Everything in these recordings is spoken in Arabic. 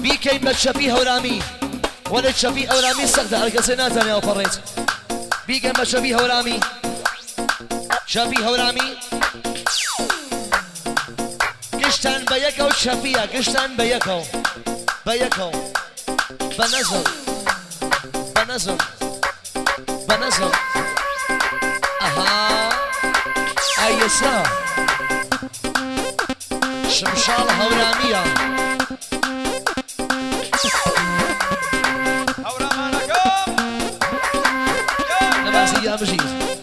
بیکەین بە چەپی هەورامی وەلە چەپی ئەورامی سەخدە هەر کەسێ ناتوانێ ئەوپەڕێت بیکەن بە چەپی هەورامی چەپی هەورامی گشتان بە یەکەو چەپیە گشتان بە یەکەو بە یەکەو بە نەزم بە نەزم بە نەزم ئەها ئایسا شمشاڵ هەورامیە نەباسی یامژیر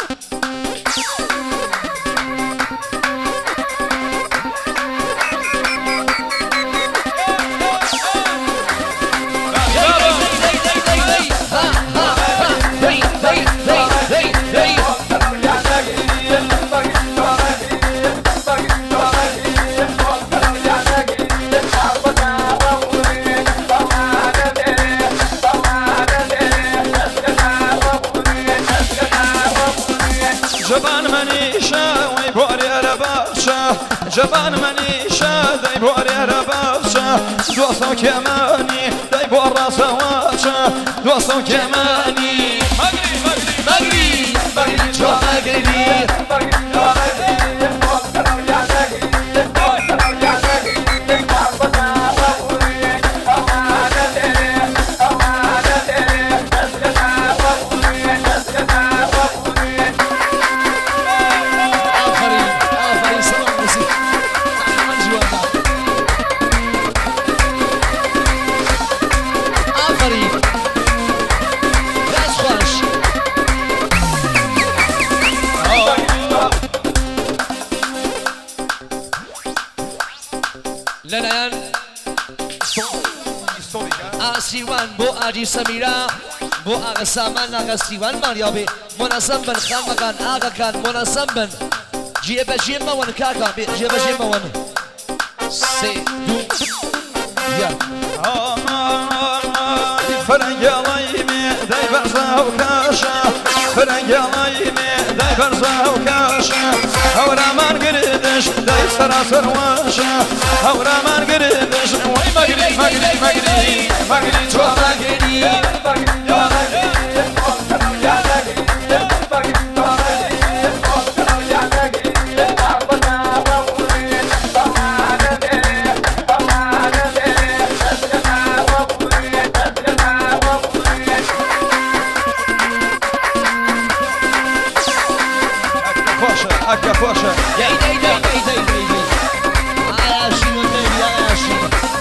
جبان منيشة داي بوري رباشة دوصو كماني داي بور راسواشة دوصو كماني مغري مغري مغري مغري شو مغري سیوان بو آجی سمیرا بو آقا سامان آقا سیوان مالیابی مناسب بن خان مکان آقا کان مناسب بن جیب جیب موان کاکا جیب جیب موان سی دو یا فرنگ علیمی دای برزا و کاشا فرنگ علیمی دای برزا و کاشا هورا من گردش دای سراسر واشا هورا من گردش وای مگری مگری مگری مگری تو مگری أكا فوشة يا إيدي عاشي والنبي عاشي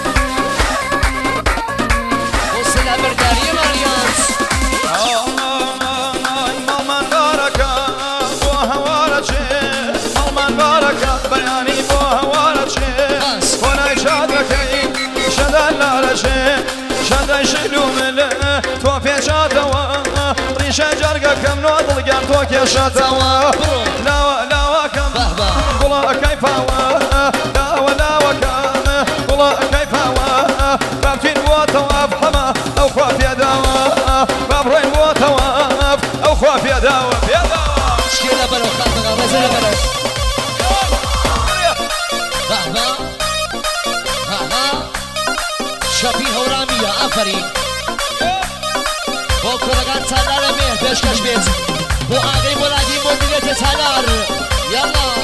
وصل أبرداري ماريانس مالمان باركة بوها ورشي مالمان باركة بياني بوها ورشي وناي شادكي شدال لارشي شداي شلو مله توفي شاتوا ريشة جرقة كم نوضل قام توكي شاتوا لا قلا كيف هو لا وكان قلا كيف هو بابتين وتواف حما أو خواف يداوا بابرين وتواف أو خواف يداوا شكيلة بلو خاطر رزيلة بلو شبيه ورامية أفري وكرغان تالار ميه بيشكش بيت وآغي ولادي مدينة تالار يلا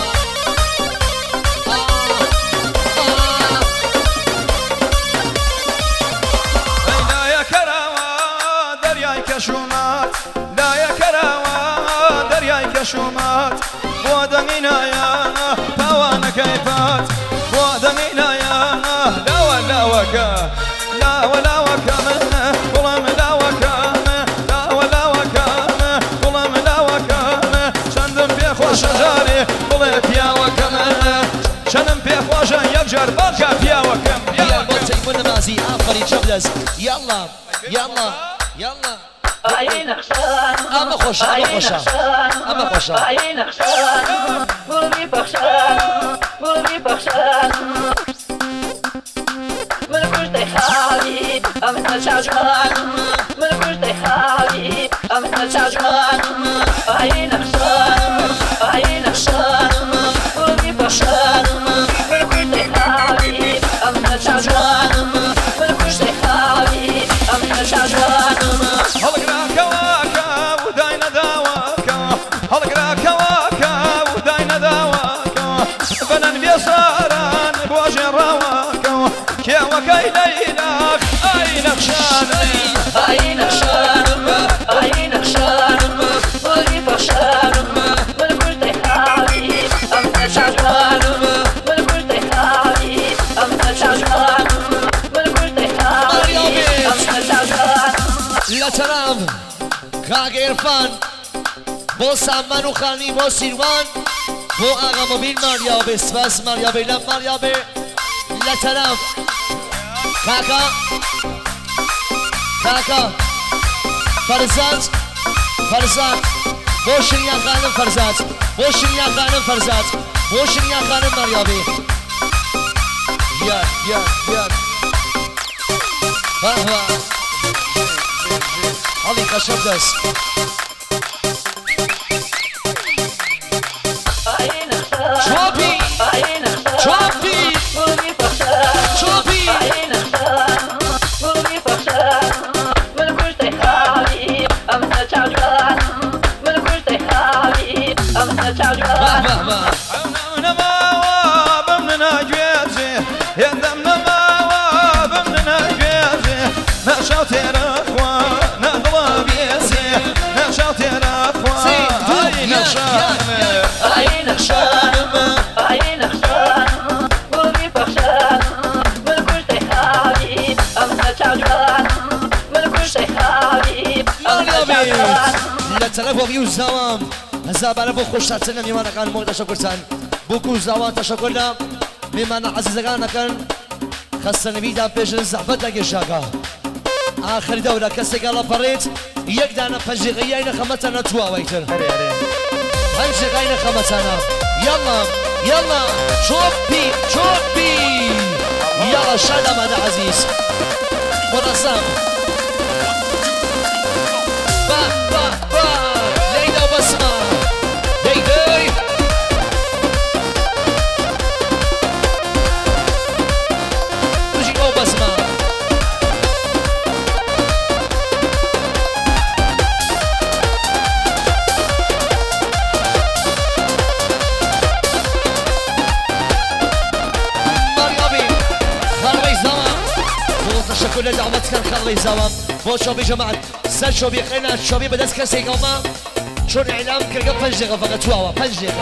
شومات لا يا كراوة درياي كشومات بودمينا يا فوانا كيفات بودمينا يا لا ولا وكا لا ولا وكا ظلم لا وكا لا ولا وكا ظلم لا وكا شندم بيخوش جاري ظلم يا وكم شندم بيخوش يبجر باركا يا وكم يا بوتي ونمازي آفري شبلز يلا يلا يلا عين خشان أما خوشة أما خوشة عين خشان قلبي بخشان قلبي بخشان من كشتي خالي أمثل شاجمان من كشتي خالي أمثل شاجمان عين خشان قلبي بخشان من كشتي خالي أمثل شاجمان من كشتي كاي ليلك اي نخشانم اي نخشانم اي نخشانم ولي فخشانم من كل تحالي امثل شعجوانم من كل تحالي امثل شعجوانم من كل تحالي امثل شعجوانم لا ترام كاك إرفان بو سامان و خانی بو سیروان بو آقا مبین ماریابه سپاس ماریابه لم ماریابه لطرف کاکا کاکا فرزاد فرزاد بو شنیا خانم فرزاد بو شنیا خانم فرزاد بو شنیا خانم ماریابه یاد واه حالی قشب دست Choppy! Choppy! Choppy! لطرف وقیو زوام زبانه بو خوش ترسنم میمان کن مو تشکر سن بوکو زوام تشکر نم میمان عزیزگان کن خسته نبیدا پیشن زحمت لگی شاگا آخر دوره کسی گلا پریت یک دانه پنجقی این خمتنا تو آویتر پنجقی این خمتنا يلا شوبي يلا شادة ماذا عزيز منظم با ليلى وبسمة دي تجي وبسمة تشكر لدعمتك الخضري زوام بو شوبي جماعة سال شوبي خينا شوبي بدأت كاسي قوما شون إعلام كرقب فنجيغة فقط واوا فنجيغة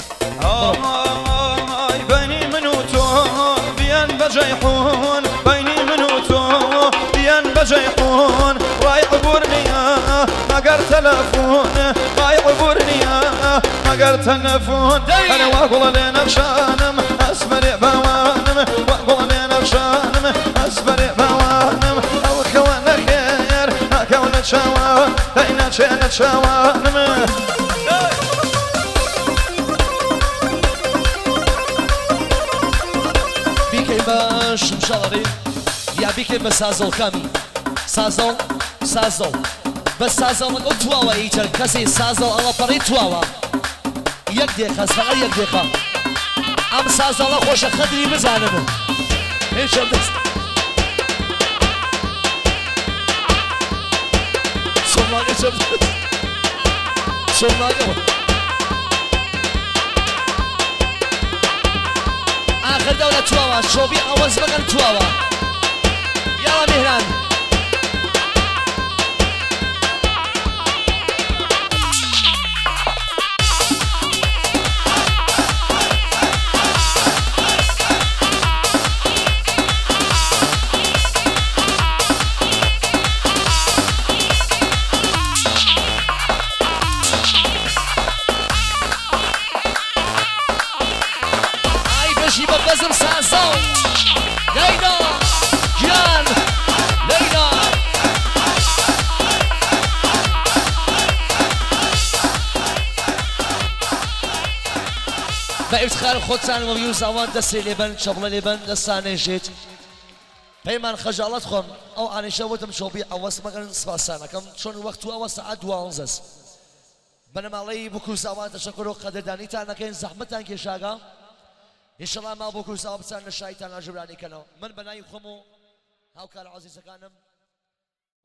بيني منوتو بيان بجيحون بيني منوتو بيان بجيحون راي عبورنيا ما قر تلفون راي عبورنيا ما قر تلفون أنا واقول لنا شانم أسمر بوانم واقول لنا شانم أسمر بوانم أو كوانا خير كوانا شوان دينا شانا شوانم بيكي باش مشاري يا بيكي بسازل كامي سازل بس سازل نقول تواوا ايتر كسي سازل على طريق تواوا يك دقيقة فقط يك دقيقة ام سازل خوش خدري بزانم ايش بدست شماغه آخر دولة تواوا شوبي أوز بقن تواوا يلا مهران بزم سازون ليلى جيران ليلى با افتخار خودتان و بیوز آوان دستی لیبن شغل لیبن دستانه جیت پیمان خجالت خون او آنی شوتم شوبی اواس مگن سپاسانه کم چون وقت و اواس ساعت 12 بنمالی بکوز آوان تشکر و قدردانیتان نکن زحمتان کشاگا إن شاء الله ما بكون صعب سنة الشيطان أجبراني كنا من بناي خمو هاو كان عزيز كانم